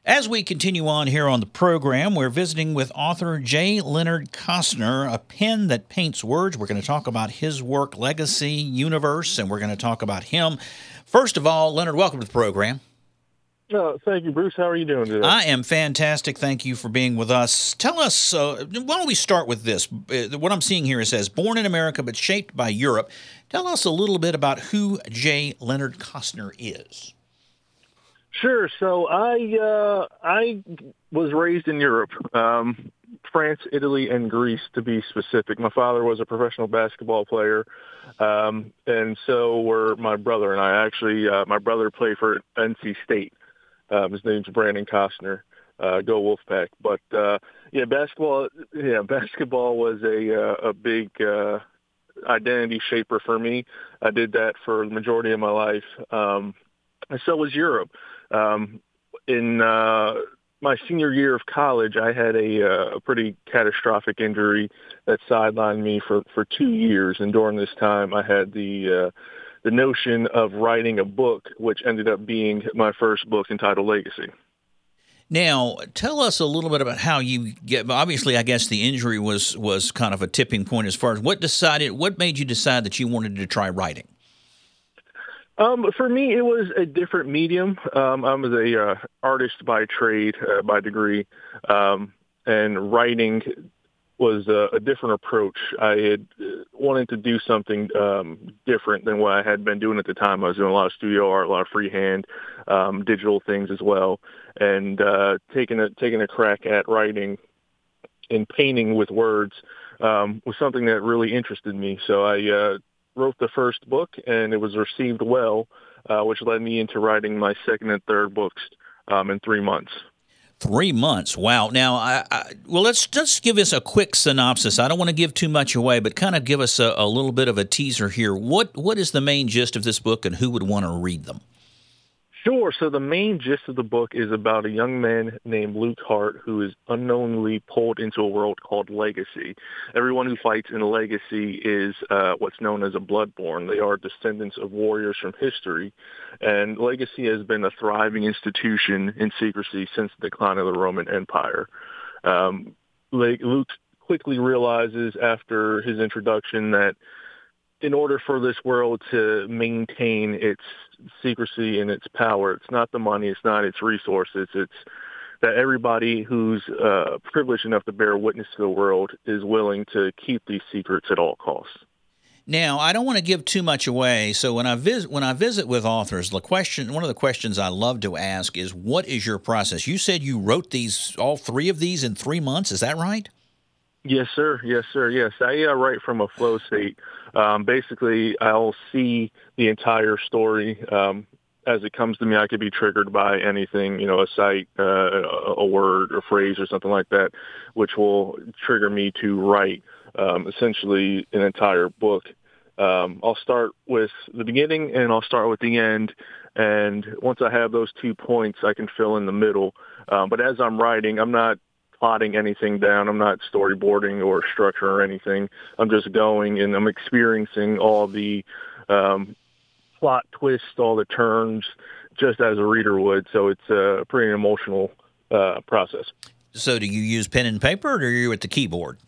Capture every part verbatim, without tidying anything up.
As we continue on here on the program, we're visiting with author J. Leonard Costner, A Pen That Paints Words. We're going to talk about his work, legacy, universe, and we're going to talk about him. First of all, Leonard, welcome to the program. Oh, thank you, Bruce. How are you doing today? I am fantastic. Thank you for being with us. Tell us, uh, why don't we start with this? Uh, what I'm seeing here, it says, born in America but shaped by Europe. Tell us a little bit about who J. Leonard Costner is. Sure. So I uh, I was raised in Europe, um, France, Italy, and Greece to be specific. My father was a professional basketball player, um, and so were my brother and I. Actually, uh, my brother played for N C State. Um, his name's Brandon Costner. Uh, go Wolfpack! But uh, yeah, basketball. Yeah, basketball was a uh, a big uh, identity shaper for me. I did that for the majority of my life, um, and so was Europe. Um, in uh, my senior year of college, I had a, uh, a pretty catastrophic injury that sidelined me for, for two years. And during this time, I had the uh, the notion of writing a book, which ended up being my first book entitled Legacy. Now, tell us a little bit about how you get. Obviously, I guess the injury was was kind of a tipping point as far as what decided. What made you decide that you wanted to try writing? Um, for me, it was a different medium. Um, I was a uh, artist by trade, uh, by degree, um, and writing was a, a different approach. I had wanted to do something um, different than what I had been doing at the time. I was doing a lot of studio art, a lot of freehand, um, digital things as well, and uh, taking a taking a crack at writing and painting with words um, was something that really interested me. So I uh, wrote the first book, and it was received well, uh, which led me into writing my second and third books um, in three months. Three months. Wow. Now, I, I, well, let's just give us a quick synopsis. I don't want to give too much away, but kind of give us a, a little bit of a teaser here. What What is the main gist of this book, and who would want to read them? Sure. So the main gist of the book is about a young man named Luke Hart who is unknowingly pulled into a world called Legacy. Everyone who fights in Legacy is uh, what's known as a Bloodborne. They are descendants of warriors from history, and Legacy has been a thriving institution in secrecy since the decline of the Roman Empire. Um, Luke quickly realizes after his introduction that in order for this world to maintain its secrecy and its power, it's not the money, it's not its resources, it's that everybody who's uh, privileged enough to bear witness to the world is willing to keep these secrets at all costs. Now, I don't want to give too much away, so when I visit when I visit with authors, the question, one of the questions I love to ask is, what is your process? You said you wrote these, all three of these in three months, is that right? Yes, sir. Yes, sir. Yes. I uh, write from a flow state. Um, basically, I'll see the entire story um, as it comes to me. I could be triggered by anything, you know, a sight, uh, a word, a phrase, or something like that, which will trigger me to write um, essentially an entire book. Um, I'll start with the beginning and I'll start with the end. And once I have those two points, I can fill in the middle. Um, but as I'm writing, I'm not plotting anything down. I'm not storyboarding or structure or anything. I'm just going and I'm experiencing all the um, plot twists, all the turns, just as a reader would. So it's a pretty emotional uh, process. So do you use pen and paper, or are you at the keyboard?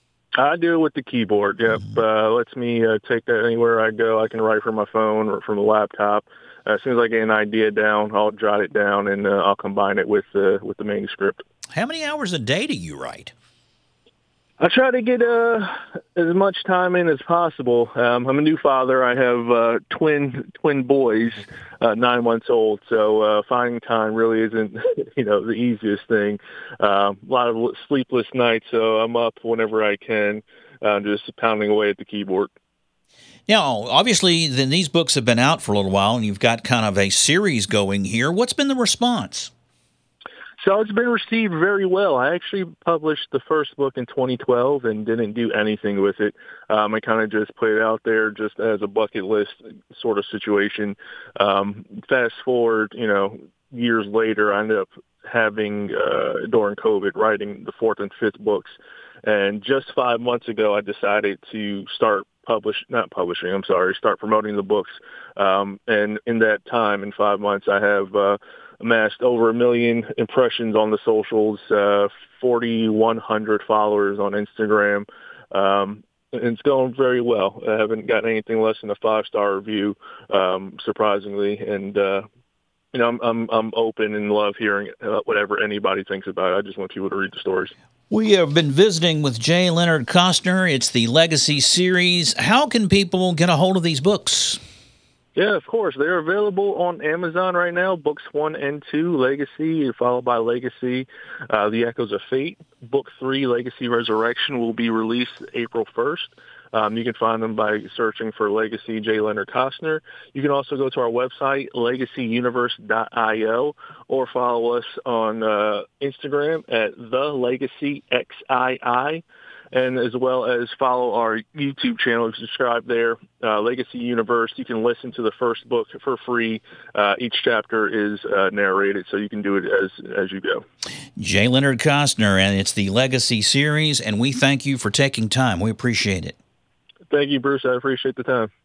I do it with the keyboard. Yep. Mm-hmm. Uh, lets me uh, take that anywhere I go. I can write from my phone or from a laptop. Uh, as soon as I get an idea down, I'll jot it down and uh, I'll combine it with uh, with the manuscript. How many hours a day do you write? I try to get uh, as much time in as possible. Um, I'm a new father. I have uh, twin twin boys, uh, nine months old. So uh, finding time really isn't, you know, the easiest thing. Uh, a lot of sleepless nights. So I'm up whenever I can, uh, just pounding away at the keyboard. Now, obviously, then these books have been out for a little while, and you've got kind of a series going here. What's been the response? So it's been received very well. I actually published the first book in twenty twelve and didn't do anything with it. Um, I kind of just put it out there just as a bucket list sort of situation. Um, fast forward, you know, years later, I ended up having, uh, during COVID, writing the fourth and fifth books. And just five months ago, I decided to start publish, not publishing, I'm sorry, start promoting the books. Um, and in that time, in five months, I have uh, amassed over a million impressions on the socials, uh, forty-one hundred followers on Instagram. Um, and it's going very well. I haven't gotten anything less than a five-star review, um, surprisingly. And, uh, you know, I'm, I'm, I'm open and love hearing uh, whatever anybody thinks about it. I just want people to read the stories. We have been visiting with J. Leonard Costner. It's the Legacy series. How can people get a hold of these books? Yeah, of course. They're available on Amazon right now. Books one and two, Legacy, followed by Legacy, uh, The Echoes of Fate. Book three, Legacy Resurrection, will be released April first. Um, you can find them by searching for Legacy J. Leonard Costner. You can also go to our website, legacy universe dot io, or follow us on uh, Instagram at the legacy X I I. And as well as follow our YouTube channel. Subscribe there, uh, Legacy Universe. You can listen to the first book for free. Uh, each chapter is uh, narrated, so you can do it as as you go. J. Leonard Costner, and it's the Legacy series, and we thank you for taking time. We appreciate it. Thank you, Bruce. I appreciate the time.